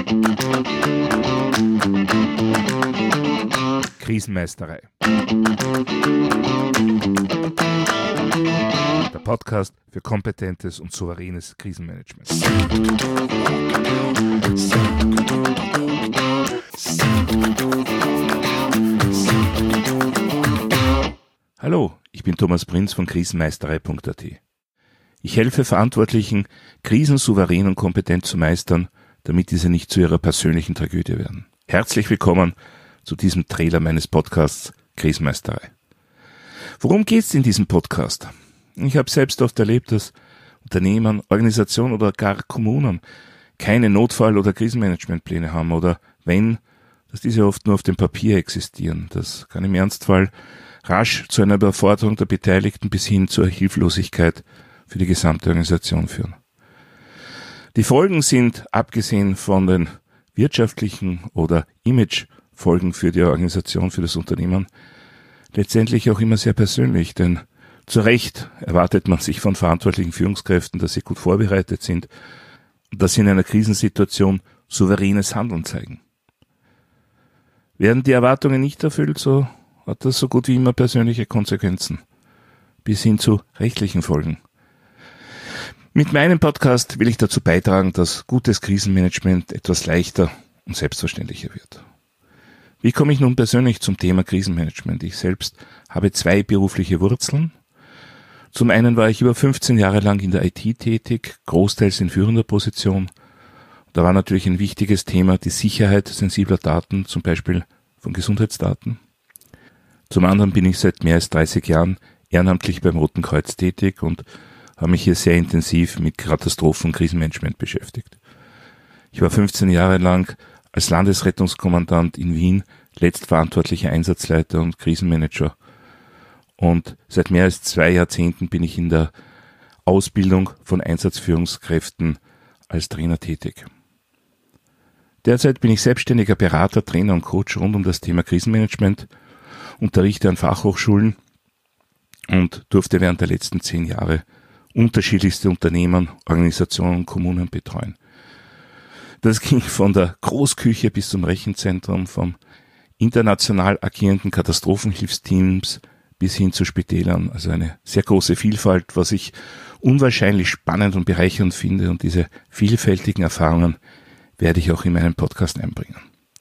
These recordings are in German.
Krisenmeisterei. Der Podcast für kompetentes und souveränes Krisenmanagement. Hallo, ich bin Thomas Prinz von krisenmeisterei.at. Ich helfe Verantwortlichen, Krisen souverän und kompetent zu meistern, damit diese nicht zu ihrer persönlichen Tragödie werden. Herzlich willkommen zu diesem Trailer meines Podcasts Krisenmeisterei. Worum geht's in diesem Podcast? Ich habe selbst oft erlebt, dass Unternehmen, Organisationen oder gar Kommunen keine Notfall- oder Krisenmanagementpläne haben oder wenn, dass diese oft nur auf dem Papier existieren. Das kann im Ernstfall rasch zu einer Überforderung der Beteiligten bis hin zur Hilflosigkeit für die gesamte Organisation führen. Die Folgen sind, abgesehen von den wirtschaftlichen oder Imagefolgen für die Organisation, für das Unternehmen, letztendlich auch immer sehr persönlich, denn zu Recht erwartet man sich von verantwortlichen Führungskräften, dass sie gut vorbereitet sind und dass sie in einer Krisensituation souveränes Handeln zeigen. Werden die Erwartungen nicht erfüllt, so hat das so gut wie immer persönliche Konsequenzen, bis hin zu rechtlichen Folgen. Mit meinem Podcast will ich dazu beitragen, dass gutes Krisenmanagement etwas leichter und selbstverständlicher wird. Wie komme ich nun persönlich zum Thema Krisenmanagement? Ich selbst habe 2 berufliche Wurzeln. Zum einen war ich über 15 Jahre lang in der IT tätig, großteils in führender Position. Da war natürlich ein wichtiges Thema die Sicherheit sensibler Daten, zum Beispiel von Gesundheitsdaten. Zum anderen bin ich seit mehr als 30 Jahren ehrenamtlich beim Roten Kreuz tätig und habe mich hier sehr intensiv mit Katastrophen- und Krisenmanagement beschäftigt. Ich war 15 Jahre lang als Landesrettungskommandant in Wien letztverantwortlicher Einsatzleiter und Krisenmanager. Und seit mehr als 2 Jahrzehnten bin ich in der Ausbildung von Einsatzführungskräften als Trainer tätig. Derzeit bin ich selbstständiger Berater, Trainer und Coach rund um das Thema Krisenmanagement, unterrichte an Fachhochschulen und durfte während der letzten 10 Jahre unterschiedlichste Unternehmen, Organisationen und Kommunen betreuen. Das ging von der Großküche bis zum Rechenzentrum, vom international agierenden Katastrophenhilfsteams bis hin zu Spitälern. Also eine sehr große Vielfalt, was ich unwahrscheinlich spannend und bereichernd finde. Und diese vielfältigen Erfahrungen werde ich auch in meinen Podcast einbringen.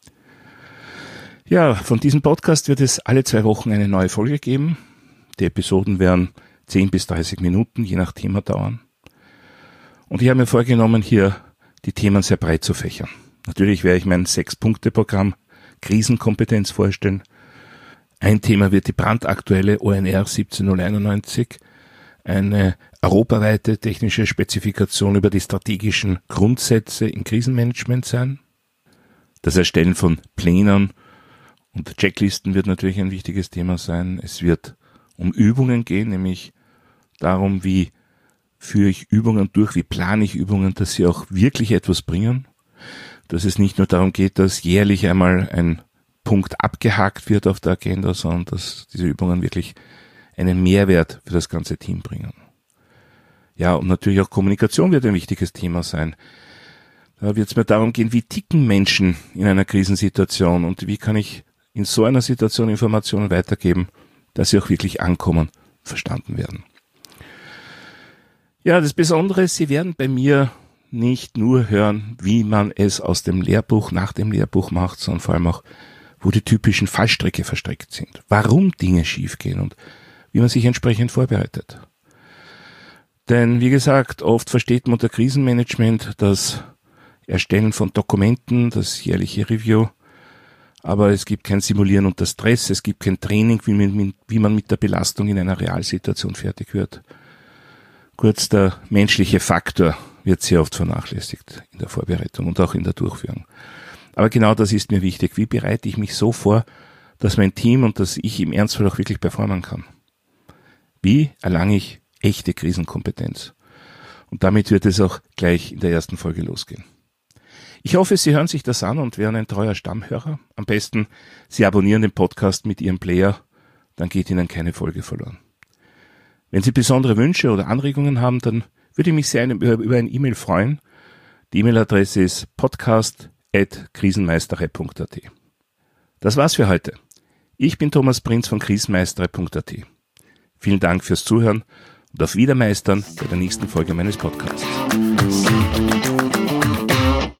Ja, von diesem Podcast wird es alle 2 Wochen eine neue Folge geben. Die Episoden werden 10 bis 30 Minuten, je nach Thema dauern. Und ich habe mir vorgenommen, hier die Themen sehr breit zu fächern. Natürlich werde ich mein 6-Punkte-Programm Krisenkompetenz vorstellen. Ein Thema wird die brandaktuelle ONR 17091, eine europaweite technische Spezifikation über die strategischen Grundsätze im Krisenmanagement sein. Das Erstellen von Plänen und Checklisten wird natürlich ein wichtiges Thema sein. Es wird um Übungen gehen, nämlich darum, wie führe ich Übungen durch, wie plane ich Übungen, dass sie auch wirklich etwas bringen. Dass es nicht nur darum geht, dass jährlich einmal ein Punkt abgehakt wird auf der Agenda, sondern dass diese Übungen wirklich einen Mehrwert für das ganze Team bringen. Ja, und natürlich auch Kommunikation wird ein wichtiges Thema sein. Da wird es mir darum gehen, wie ticken Menschen in einer Krisensituation und wie kann ich in so einer Situation Informationen weitergeben, dass sie auch wirklich ankommen, verstanden werden. Ja, das Besondere ist, Sie werden bei mir nicht nur hören, wie man es aus dem Lehrbuch, nach dem Lehrbuch macht, sondern vor allem auch, wo die typischen Fallstricke verstrickt sind, warum Dinge schiefgehen und wie man sich entsprechend vorbereitet. Denn, wie gesagt, oft versteht man unter Krisenmanagement das Erstellen von Dokumenten, das jährliche Review, aber es gibt kein Simulieren unter Stress, es gibt kein Training, wie man mit der Belastung in einer Realsituation fertig wird. Kurz, der menschliche Faktor wird sehr oft vernachlässigt in der Vorbereitung und auch in der Durchführung. Aber genau das ist mir wichtig. Wie bereite ich mich so vor, dass mein Team und dass ich im Ernstfall auch wirklich performen kann? Wie erlange ich echte Krisenkompetenz? Und damit wird es auch gleich in der ersten Folge losgehen. Ich hoffe, Sie hören sich das an und wären ein treuer Stammhörer. Am besten, Sie abonnieren den Podcast mit Ihrem Player, dann geht Ihnen keine Folge verloren. Wenn Sie besondere Wünsche oder Anregungen haben, dann würde ich mich sehr über ein E-Mail freuen. Die E-Mail-Adresse ist podcast krisenmeistere.at. Das war's für heute. Ich bin Thomas Prinz von krisenmeistere.at. Vielen Dank fürs Zuhören und auf Wiedermeistern bei der nächsten Folge meines Podcasts.